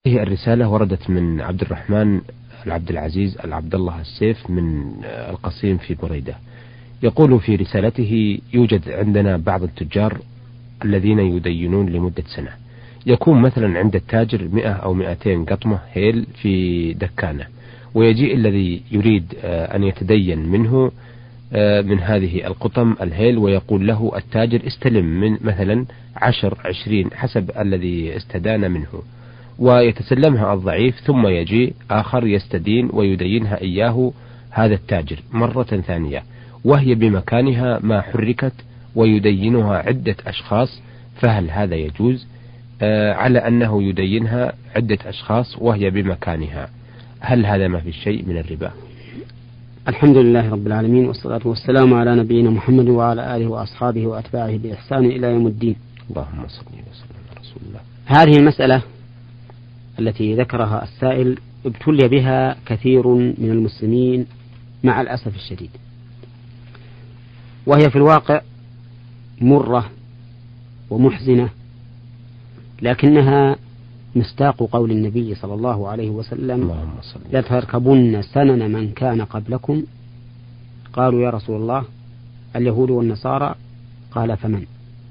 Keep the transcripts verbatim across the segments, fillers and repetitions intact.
هذه الرسالة وردت من عبد الرحمن العبد العزيز العبد الله السيف من القصيم في بريدة. يقول في رسالته: يوجد عندنا بعض التجار الذين يدينون لمدة سنة، يكون مثلا عند التاجر مئة أو مئتين قطمة هيل في دكانة، ويجيء الذي يريد أن يتدين منه من هذه القطم الهيل ويقول له التاجر: استلم من مثلا عشر عشرين حسب الذي استدان منه، ويتسلمها الضعيف، ثم يجي آخر يستدين ويدينها إياه هذا التاجر مرة ثانية وهي بمكانها ما حركت، ويدينها عدة أشخاص. فهل هذا يجوز؟ آه على أنه يدينها عدة أشخاص وهي بمكانها، هل هذا ما في شيء من الربا؟ الحمد لله رب العالمين، والصلاة والسلام على نبينا محمد وعلى آله وأصحابه وأتباعه بإحسان إلى يوم الدين. اللهم صل وسلم على رسول الله. هذه المسألة التي ذكرها السائل ابتلي بها كثير من المسلمين مع الأسف الشديد، وهي في الواقع مرة ومحزنة، لكنها مصداق قول النبي صلى الله عليه وسلم: لتركبن سنن من كان قبلكم. قالوا: يا رسول الله، اليهود والنصارى؟ قال: فمن؟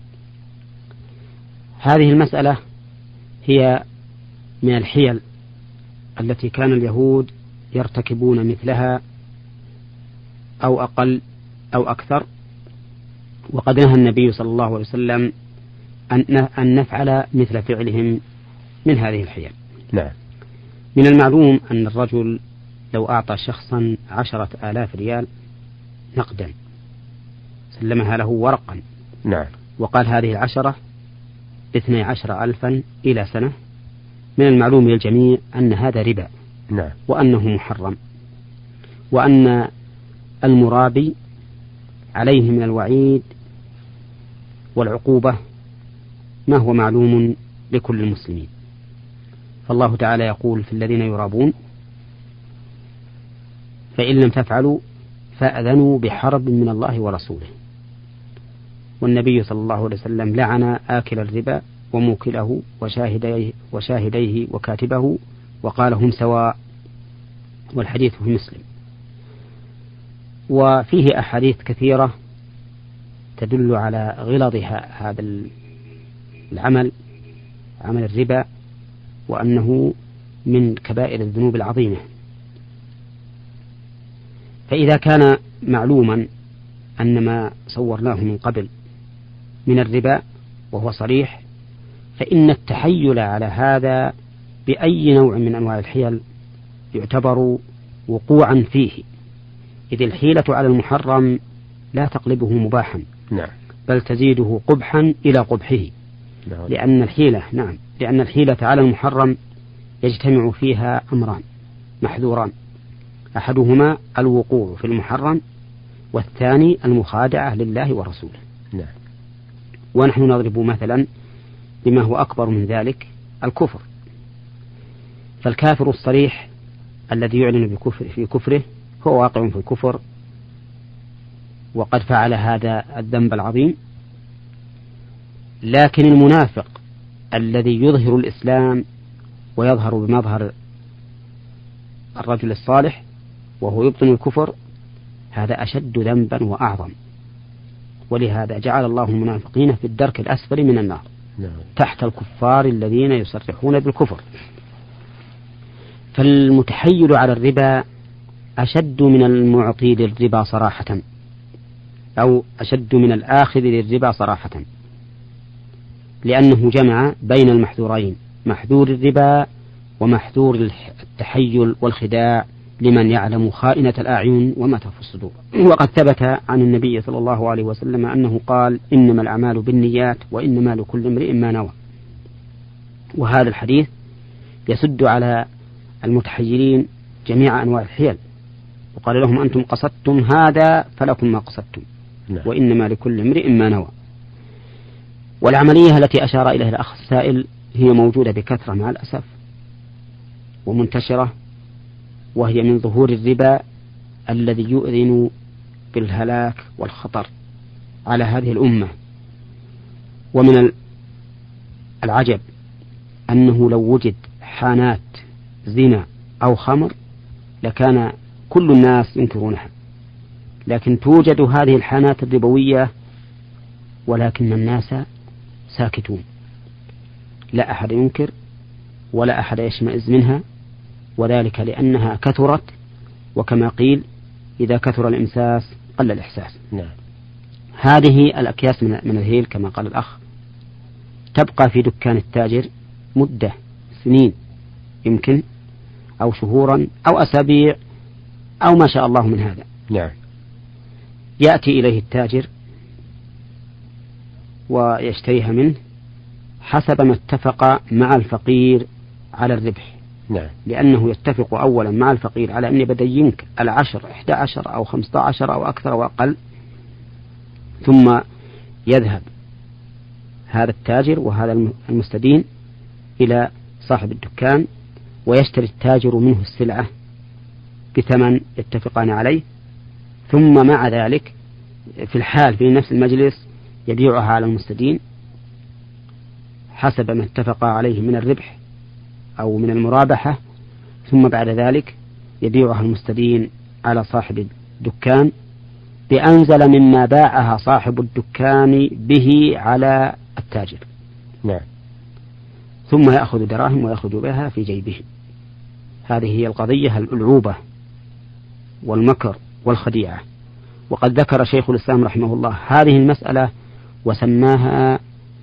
هذه المسألة هي من الحيل التي كان اليهود يرتكبون مثلها أو أقل أو أكثر، وقد نهى النبي صلى الله عليه وسلم أن نفعل مثل فعلهم من هذه الحيل. نعم. من المعلوم أن الرجل لو أعطى شخصا عشرة آلاف ريال نقدا، سلمها له ورقا، نعم، وقال: هذه العشرة باثني عشر ألفا إلى سنة، من المعلوم للجميع أن هذا ربا، نعم، وأنه محرم، وأن المرابي عليه من الوعيد والعقوبة ما هو معلوم لكل المسلمين. فالله تعالى يقول في الذين يرابون: فإن لم تفعلوا فأذنوا بحرب من الله ورسوله. والنبي صلى الله عليه وسلم لعن آكل الربا وموكله وشاهديه, وشاهديه وكاتبه، وقال: هم سواء. والحديث في مسلم. وفيه أحاديث كثيرة تدل على غلظ هذا العمل، عمل الربا، وأنه من كبائر الذنوب العظيمة. فإذا كان معلوما أن ما صورناه من قبل من الربا وهو صريح، فإن التحيل على هذا بأي نوع من أنواع الحيل يعتبر وقوعا فيه، إذ الحيلة على المحرم لا تقلبه مباحا، نعم، بل تزيده قبحا إلى قبحه. نعم. لأن الحيلة نعم لأن الحيلة على المحرم يجتمع فيها أمران محذوران: أحدهما الوقوع في المحرم، والثاني المخادعة لله ورسوله. نعم. ونحن نضرب مثلا بما هو أكبر من ذلك: الكفر. فالكافر الصريح الذي يعلن بكفر في كفره هو واقع في الكفر، وقد فعل هذا الذنب العظيم. لكن المنافق الذي يظهر الإسلام ويظهر بمظهر الرجل الصالح وهو يبطن الكفر، هذا أشد ذنبا وأعظم. ولهذا جعل الله المنافقين في الدرك الأسفل من النار، نعم، تحت الكفار الذين يصرحون بالكفر. فالمتحيل على الربا أشد من المعطي للربا صراحة، أو أشد من الآخذ للربا صراحة، لأنه جمع بين المحذورين: محذور الربا ومحذور التحيل والخداع لمن يعلم خائنة الأعين وما تخفي الصدور. وقد ثبت عن النبي صلى الله عليه وسلم أنه قال: إنما الأعمال بالنيات وإنما لكل امرئ ما نوى. وهذا الحديث يسد على المتحيلين جميع أنواع الحيل، وقال لهم: أنتم قصدتم هذا فلكم ما قصدتم، وإنما لكل امرئ ما نوى. والعملية التي أشار إليها الأخ السائل هي موجودة بكثرة مع الأسف ومنتشرة، وهي من ظهور الربا الذي يؤذن بالهلاك والخطر على هذه الأمة. ومن العجب أنه لو وجد حانات زنا أو خمر لكان كل الناس ينكرونها، لكن توجد هذه الحانات الربوية ولكن الناس ساكتون، لا أحد ينكر ولا أحد يشمئز منها، وذلك لأنها كثرت، وكما قيل إذا كثر الإمساس قل الإحساس. نعم. هذه الأكياس من الهيل كما قال الأخ تبقى في دكان التاجر مدة سنين يمكن، أو شهورا أو أسابيع أو ما شاء الله من هذا. نعم. يأتي إليه التاجر ويشتريها منه حسب ما اتفق مع الفقير على الربح. نعم. لأنه يتفق أولا مع الفقير على أني بدينك العشر إحدى عشر أو خمسة عشر أو أكثر أو أقل، ثم يذهب هذا التاجر وهذا المستدين إلى صاحب الدكان ويشتري التاجر منه السلعة بثمن يتفقان عليه، ثم مع ذلك في الحال في نفس المجلس يبيعها على المستدين حسب ما اتفق عليه من الربح أو من المرابحة، ثم بعد ذلك يبيعها المستدين على صاحب الدكان بأنزل مما باعها صاحب الدكان به على التاجر. نعم. ثم يأخذ دراهم ويخرج بها في جيبه. هذه هي القضية الألعوبة والمكر والخديعة. وقد ذكر شيخ الإسلام رحمه الله هذه المسألة وسماها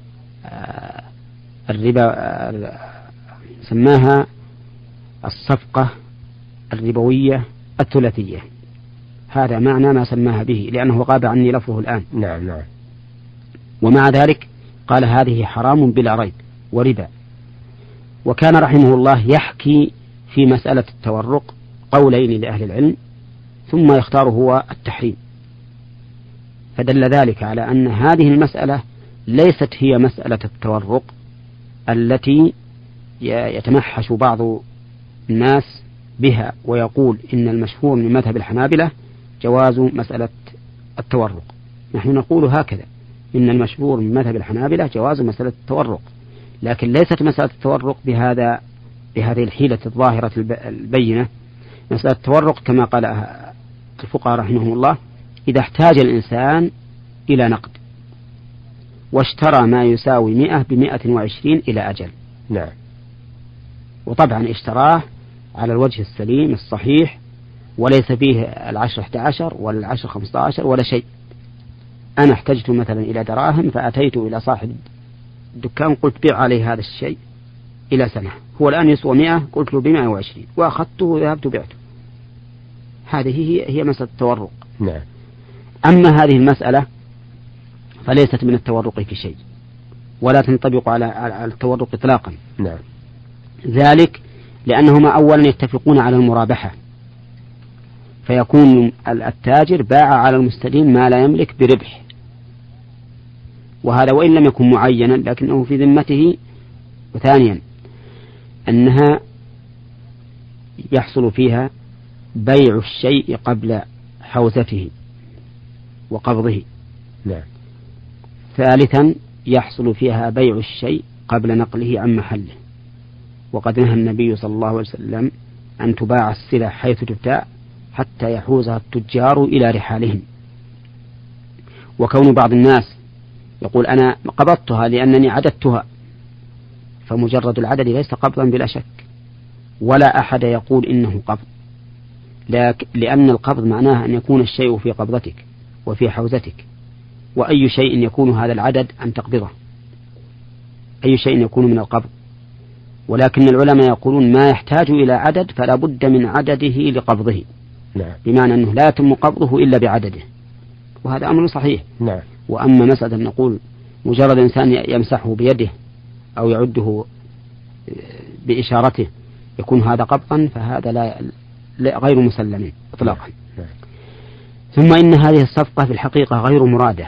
الربا، سماها الصفقة الربوية الثلاثية. هذا معنى ما سماها به لأنه غاب عني لفظه الآن. نعم. نعم. ومع ذلك قال هذه حرام بلا ريب وربا. وكان رحمه الله يحكي في مسألة التورق قولين لأهل العلم ثم يختار هو التحريم، فدل ذلك على أن هذه المسألة ليست هي مسألة التورق التي يتمحش بعض الناس بها ويقول إن المشهور من مذهب الحنابلة جواز مسألة التورق. نحن نقول هكذا، إن المشهور من مذهب الحنابلة جواز مسألة التورق، لكن ليست مسألة التورق بهذا بهذه الحيلة الظاهرة البينة. مسألة التورق كما قال الفقهاء رحمهم الله إذا احتاج الإنسان إلى نقد واشترى ما يساوي مئة بمئة وعشرين إلى أجل. نعم. وطبعا اشتراه على الوجه السليم الصحيح وليس فيه العشر احدى عشر ولا العشر خمسة عشر ولا شيء. أنا احتجت مثلا إلى دراهم فأتيت إلى صاحب الدكان قلت بيع عليه هذا الشيء إلى سنة، هو الآن يسوى مئة، قلت له بمئة وعشرين وأخذته وذهبت بعته. هذه هي, هي مسألة التورق. نعم. أما هذه المسألة فليست من التورق في شيء ولا تنطبق على على التورق إطلاقا. نعم. ذلك لأنهما أولا يتفقون على المرابحة، فيكون التاجر باع على المستدين ما لا يملك بربح، وهذا وإن لم يكن معينا لكنه في ذمته. وثانيا أنها يحصل فيها بيع الشيء قبل حوزته وقبضه. نعم. ثالثا يحصل فيها بيع الشيء قبل نقله عن محله، وقد نهى النبي صلى الله عليه وسلم أن تباع السلع حيث تبتاع حتى يحوزها التجار إلى رحالهم. وكون بعض الناس يقول أنا قبضتها لأنني عددتها، فمجرد العدد ليس قبضا بلا شك، ولا أحد يقول إنه قبض، لأن القبض معناه أن يكون الشيء في قبضتك وفي حوزتك، وأي شيء يكون هذا العدد أن تقبضه، أي شيء يكون من القبض. ولكن العلماء يقولون ما يحتاج إلى عدد فلا بد من عدده لقبضه. نعم. بمعنى أنه لا يتم قبضه إلا بعدده، وهذا أمر صحيح. نعم. وأما مسألة نقول مجرد إنسان يمسحه بيده أو يعده بإشارته يكون هذا قبضا، فهذا لا, لا غير مسلم إطلاقا. نعم. ثم إن هذه الصفقة في الحقيقة غير مرادة،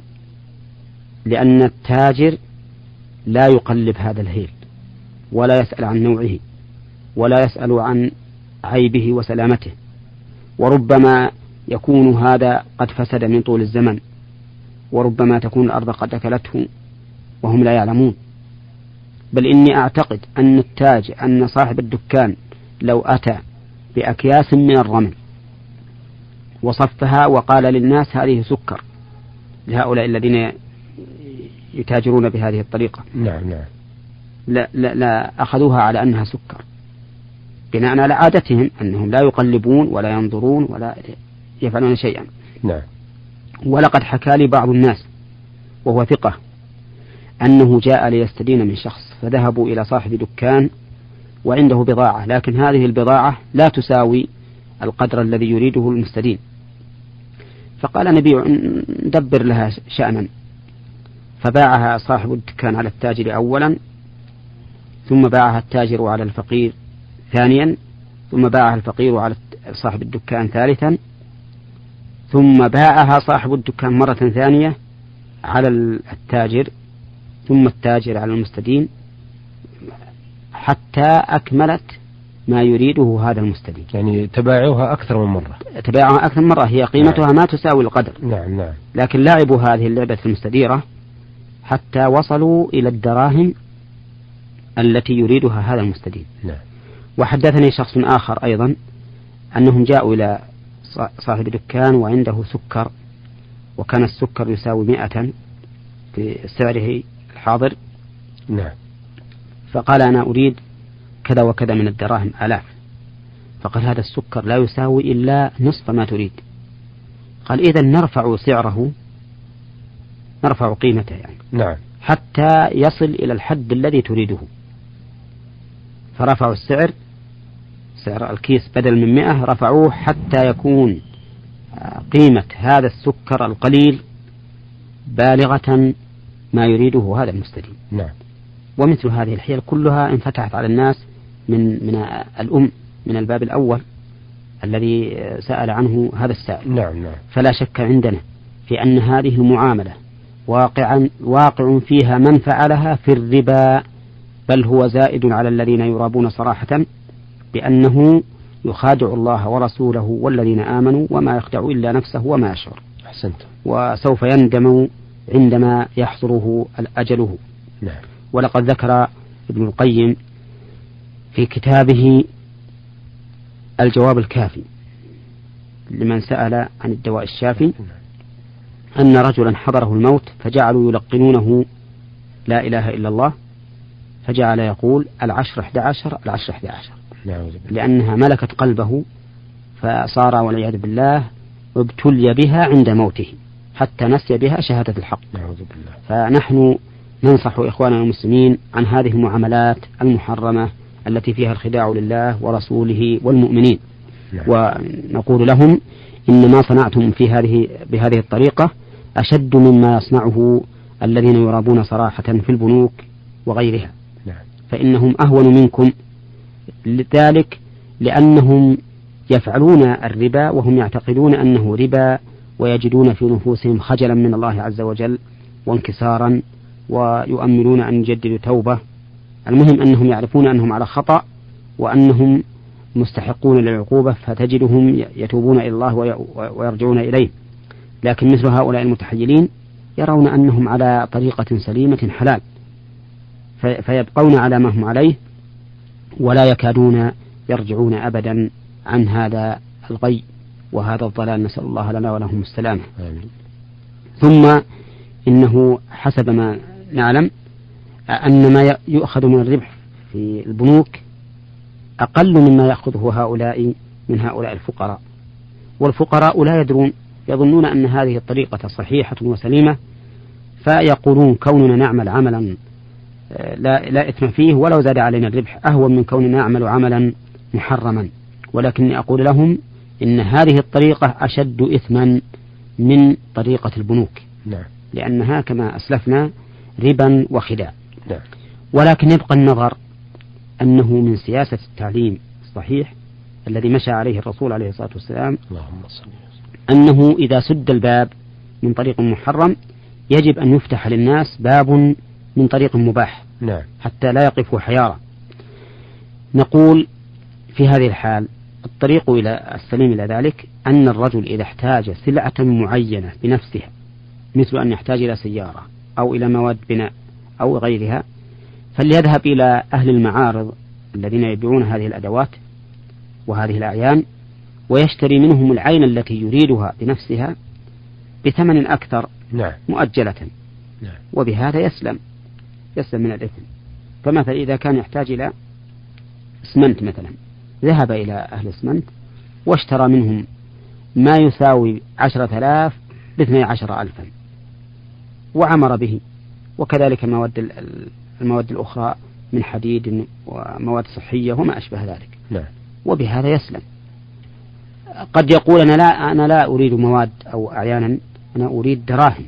لأن التاجر لا يقلب هذا الهيل ولا يسأل عن نوعه ولا يسأل عن عيبه وسلامته، وربما يكون هذا قد فسد من طول الزمن، وربما تكون الأرض قد أكلته وهم لا يعلمون. بل إني أعتقد أن التاج أن صاحب الدكان لو أتى بأكياس من الرمل وصفها وقال للناس هذه سكر لهؤلاء الذين يتاجرون بهذه الطريقة، نعم نعم لا, لا, لا أخذوها على أنها سكر بناء على عادتهم أنهم لا يقلبون ولا ينظرون ولا يفعلون شيئا. نعم. ولقد حكى لي بعض الناس وهو ثقة أنه جاء ليستدين من شخص فذهبوا إلى صاحب دكان وعنده بضاعة، لكن هذه البضاعة لا تساوي القدر الذي يريده المستدين، فقال نبيع ندبر لها شأنا، فباعها صاحب الدكان على التاجر أولا، ثم باعها التاجر على الفقير ثانيا، ثم باعها الفقير على صاحب الدكان ثالثا، ثم باعها صاحب الدكان مرة ثانية على التاجر، ثم التاجر على المستدين، حتى أكملت ما يريده هذا المستدين. يعني تباعوها أكثر من مرة. تباعوها أكثر من مرة، هي قيمتها نعم. ما تساوي القدر. نعم نعم. لكن لعبوا هذه اللعبة المستديرة حتى وصلوا إلى الدراهم التي يريدها هذا المستدين. نعم. وحدثني شخص آخر أيضا أنهم جاءوا إلى صاحب دكان وعنده سكر، وكان السكر يساوي مئة في سعره الحاضر. نعم. فقال أنا أريد كذا وكذا من الدراهم آلاف، فقال هذا السكر لا يساوي إلا نصف ما تريد. قال إذن نرفع سعره، نرفع قيمته يعني. نعم. حتى يصل إلى الحد الذي تريده. فرفعوا السعر، سعر الكيس بدل من مئة رفعوه حتى يكون قيمة هذا السكر القليل بالغة ما يريده هذا المستدين. نعم. ومثل هذه الحيل كلها انفتحت على الناس من من الأم من الباب الأول الذي سأل عنه هذا السائل. نعم نعم. فلا شك عندنا في أن هذه المعاملة واقعا واقع فيها من فعلها في الربا، بل هو زائد على الذين يرابون صراحة، بأنه يخادع الله ورسوله والذين آمنوا وما يخدع إلا نفسه وما يشعر. أحسنت. وسوف يندم عندما يحضره أجله. نعم. ولقد ذكر ابن القيم في كتابه الجواب الكافي لمن سأل عن الدواء الشافي أن رجلا حضره الموت فجعلوا يلقنونه لا إله إلا الله، فجعل يقول العشر احدى عشر العشر احدى عشر، لأنها ملكت قلبه، فصار والعياذ بالله ابتلي بها عند موته حتى نسي بها شهادة الحق. نعوذ بالله. فنحن ننصح إخواننا المسلمين عن هذه المعاملات المحرمة التي فيها الخداع لله ورسوله والمؤمنين. نعم. ونقول لهم إن ما صنعتم في هذه بهذه الطريقة أشد مما يصنعه الذين يرابون صراحة في البنوك وغيرها. نعم. فإنهم أهون منكم، لذلك لأنهم يفعلون الربا وهم يعتقدون أنه ربا، ويجدون في نفوسهم خجلا من الله عز وجل وانكسارا، ويؤملون أن يجددوا توبة. المهم أنهم يعرفون أنهم على خطأ وأنهم مستحقون للعقوبة، فتجدهم يتوبون إلى الله ويرجعون إليه. لكن مثل هؤلاء المتحيلين يرون أنهم على طريقة سليمة حلال، فيبقون على ما هم عليه ولا يكادون يرجعون أبدا عن هذا الغي وهذا الضلال، نسأل الله لنا ولهم السلامة. ثم إنه حسب ما نعلم أن ما يؤخذ من الربح في البنوك أقل مما يأخذه هؤلاء من هؤلاء الفقراء، والفقراء لا يدرون، يظنون أن هذه الطريقة صحيحة وسليمة، فيقولون كوننا نعمل عملا لا, لا إثم فيه ولو زاد علينا الربح أهون من كوننا نعمل عملا محرما. ولكني أقول لهم إن هذه الطريقة أشد إثما من طريقة البنوك. نعم. لأنها كما أسلفنا ربا وخداع. نعم. ولكن يبقى النظر أنه من سياسة التعليم الصحيح الذي مشى عليه الرسول عليه الصلاة والسلام أنه إذا سد الباب من طريق محرم يجب أن يفتح للناس باب من طريق مباح. نعم. حتى لا يقفوا حيارى. نقول في هذه الحال الطريق إلى السليم إلى ذلك أن الرجل إذا احتاج سلعة معينة بنفسها، مثل أن يحتاج إلى سيارة أو إلى مواد بناء أو غيرها، فليذهب إلى أهل المعارض الذين يبيعون هذه الأدوات وهذه الأعيان ويشتري منهم العين التي يريدها بنفسها بثمن أكثر نعم. مؤجلة نعم. وبهذا يسلم يسلم من الإثم. فمثلا إذا كان يحتاج إلى اسمنت مثلا ذهب إلى أهل اسمنت واشترى منهم ما يساوي عشرة آلاف باثني عشر ألفا وعمر به، وكذلك المواد المواد الأخرى من حديد ومواد صحية وما أشبه ذلك. نعم. وبهذا يسلم. قد يقول أنا لا أنا لا أريد مواد أو أعيانا، أنا أريد دراهم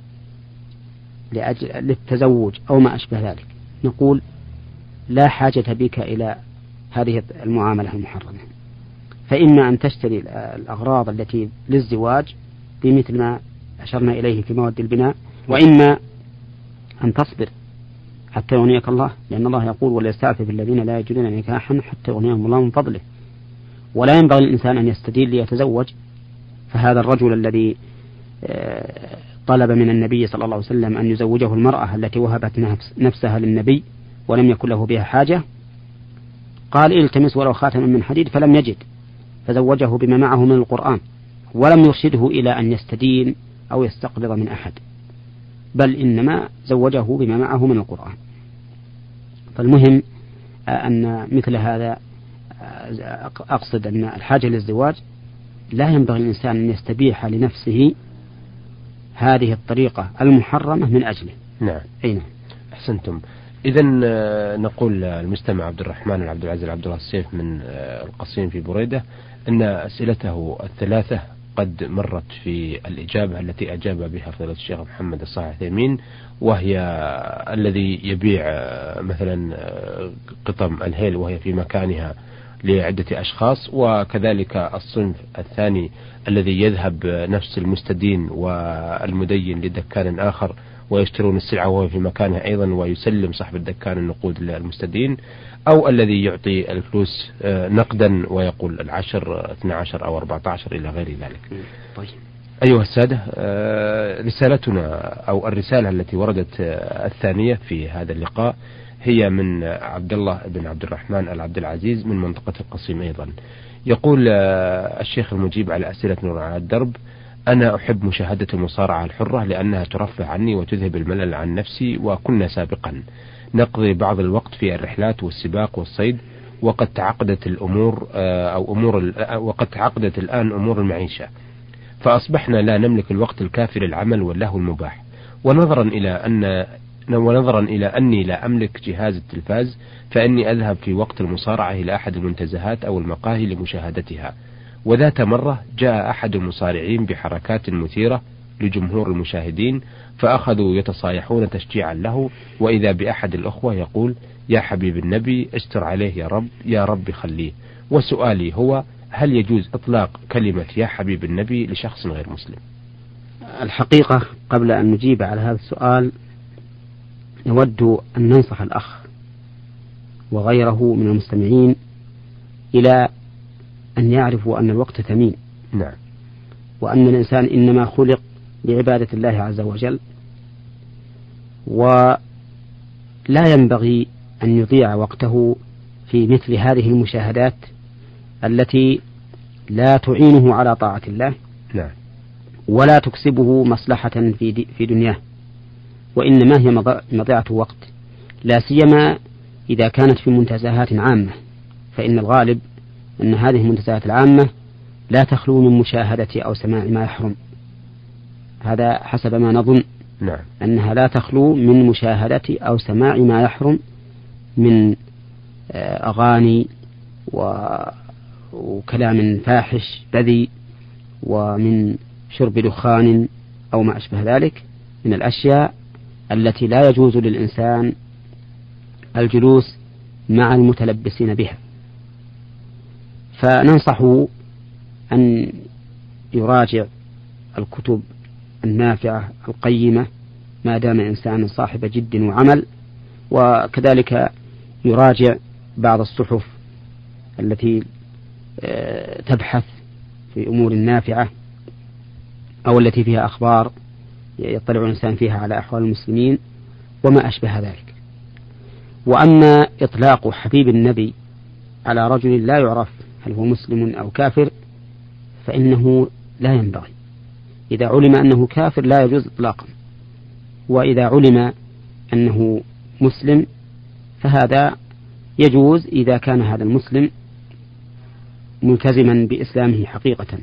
لأجل للتزوج أو ما أشبه ذلك، نقول لا حاجة بك إلى هذه المعاملة المحرمة، فإما أن تشتري الأغراض التي للزواج بمثل ما أشرنا إليه في مواد البناء، وإما أن تصبر حتى يغنيك الله، لأن الله يقول وليستعفف الذين لا يجدون نكاحا حتى يغنيهم الله من فضله. ولا ينبغي الإنسان أن يستدين ليتزوج، فهذا الرجل الذي طلب من النبي صلى الله عليه وسلم أن يزوجه المرأة التي وهبت نفس نفسها للنبي ولم يكن له بها حاجة، قال التمس ولو خاتما من حديد فلم يجد، فزوجه بما معه من القرآن، ولم يرشده إلى أن يستدين أو يستقبض من أحد، بل إنما زوجه بما معه من القرآن. فالمهم أن مثل هذا، أقصد أن الحاجة للزواج لا ينبغي الإنسان أن يستبيح لنفسه هذه الطريقة المحرمة من أجله. نعم. أي نعم. أحسنتم. إذا نقول المستمع عبد الرحمن العبد العزيز عبد الله السيف من القصيم في بريدة أن أسئلته الثلاثة قد مرت في الإجابة التي أجاب بها فضيلة الشيخ محمد الصالح العثيمين، وهي الذي يبيع مثلا قطم الهيل وهي في مكانها لعدة أشخاص، وكذلك الصنف الثاني الذي يذهب نفس المستدين والمدين لدكان آخر ويشترون السلعة وهو في مكانها أيضا ويسلم صاحب الدكان النقود للمستدين، أو الذي يعطي الفلوس نقدا ويقول العشر اثنى عشر أو أربعة عشر إلى غير ذلك. طيب. أيها السادة، رسالتنا أو الرسالة التي وردت الثانية في هذا اللقاء هي من عبد الله بن عبد الرحمن العبد العزيز من منطقة القصيم أيضا. يقول الشيخ المجيب على أسئلة نور على الدرب: أنا أحب مشاهدة المصارعة الحرة لأنها ترفع عني وتذهب الملل عن نفسي، وكنا سابقا نقضي بعض الوقت في الرحلات والسباق والصيد، وقد تعقدت الأمور أو أمور وقد تعقدت الآن أمور المعيشة، فأصبحنا لا نملك الوقت الكافي للعمل واللهو المباح، ونظرا إلى أن ونظرا إلى أني لا أملك جهاز التلفاز، فإني أذهب في وقت المصارعة إلى أحد المنتزهات أو المقاهي لمشاهدتها. وذات مرة جاء أحد المصارعين بحركات مثيرة لجمهور المشاهدين، فأخذوا يتصايحون تشجيعا له، وإذا بأحد الأخوة يقول: يا حبيب النبي استر عليه يا رب، يا رب خليه. وسؤالي هو: هل يجوز إطلاق كلمة يا حبيب النبي لشخص غير مسلم؟ الحقيقة قبل أن نجيب على هذا السؤال نود أن ننصح الأخ وغيره من المستمعين إلى أن يعرفوا أن الوقت ثمين. نعم. وأن الإنسان إنما خلق لعبادة الله عز وجل، ولا ينبغي أن يضيع وقته في مثل هذه المشاهدات التي لا تعينه على طاعة الله. نعم. ولا تكسبه مصلحة في في دنياه، وإنما هي مضيعة وقت، لا سيما إذا كانت في منتزهات عامة، فإن الغالب أن هذه المنتزهات العامة لا تخلو من مشاهدة أو سماع ما يحرم، هذا حسب ما نظن. نعم. أنها لا تخلو من مشاهدة أو سماع ما يحرم من أغاني وكلام فاحش بذيء، ومن شرب دخان أو ما أشبه ذلك من الأشياء التي لا يجوز للإنسان الجلوس مع المتلبسين بها. فننصحه أن يراجع الكتب النافعة القيمة ما دام إنسان صاحب جد وعمل، وكذلك يراجع بعض الصحف التي تبحث في أمور نافعة أو التي فيها أخبار يطلع الإنسان فيها على أحوال المسلمين وما أشبه ذلك. وأما إطلاق حبيب النبي على رجل لا يعرف هل هو مسلم أو كافر فإنه لا ينبغي. إذا علم أنه كافر لا يجوز إطلاقا، وإذا علم أنه مسلم فهذا يجوز إذا كان هذا المسلم ملتزما بإسلامه حقيقة،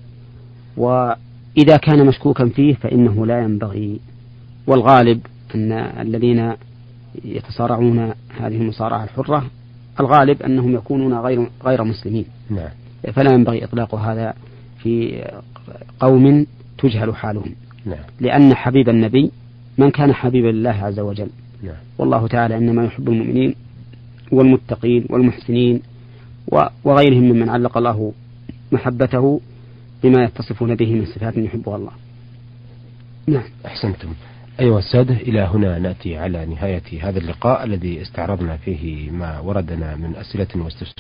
وإذا كان مشكوكا فيه فإنه لا ينبغي. والغالب أن الذين يتصارعون هذه المصارعة الحرة الغالب أنهم يكونون غير غير مسلمين. نعم. فلا ينبغي إطلاق هذا في قوم تجهل حالهم. نعم. لأن حبيب النبي من كان حبيبا لله عز وجل. نعم. والله تعالى إنما يحب المؤمنين والمتقين والمحسنين وغيرهم ممن علق الله محبته بما يتصفون به من صفات يحبها الله. نعم. أحسنتم. أيها السادة، إلى هنا نأتي على نهاية هذا اللقاء الذي استعرضنا فيه ما وردنا من أسئلة واستفسارات